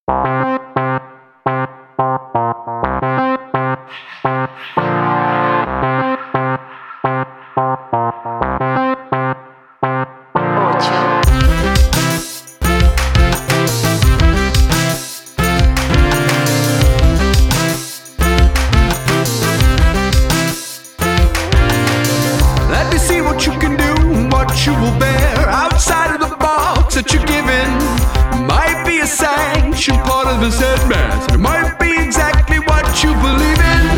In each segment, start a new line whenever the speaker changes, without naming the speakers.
Let me see what you can do, what you will bear outside of the box that you're given. Might be a sanction, part of this headmaster. It might be exactly what you believe in.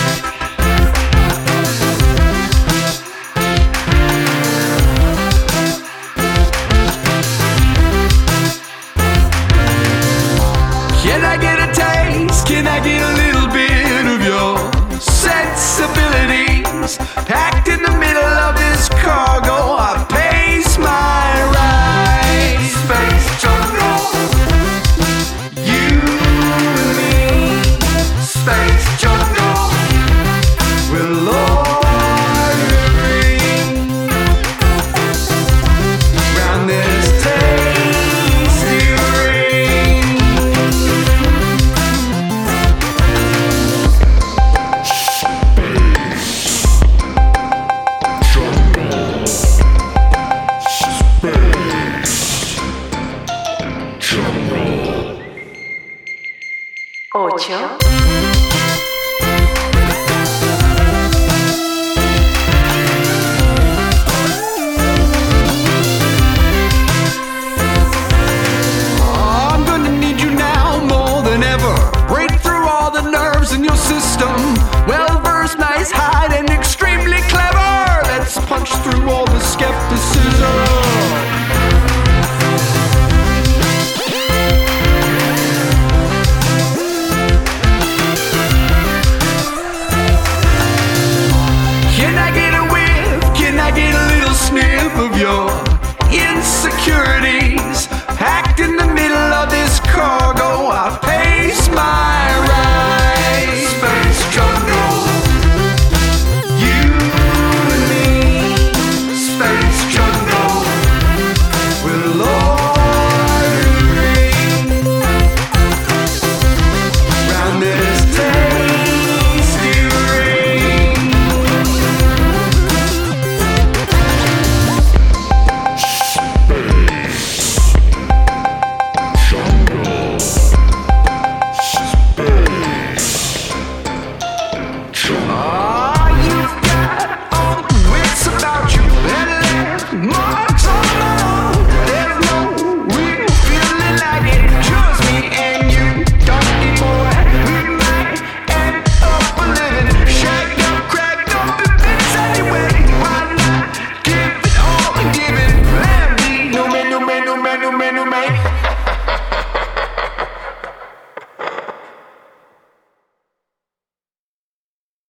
Can I get a taste? Can I get a little bit of your sensibilities? Packed in the middle of this cargo, I pace my ride. Space jungle, you and me. Space jungle, we're loitering round this tasty ring.
Ocho.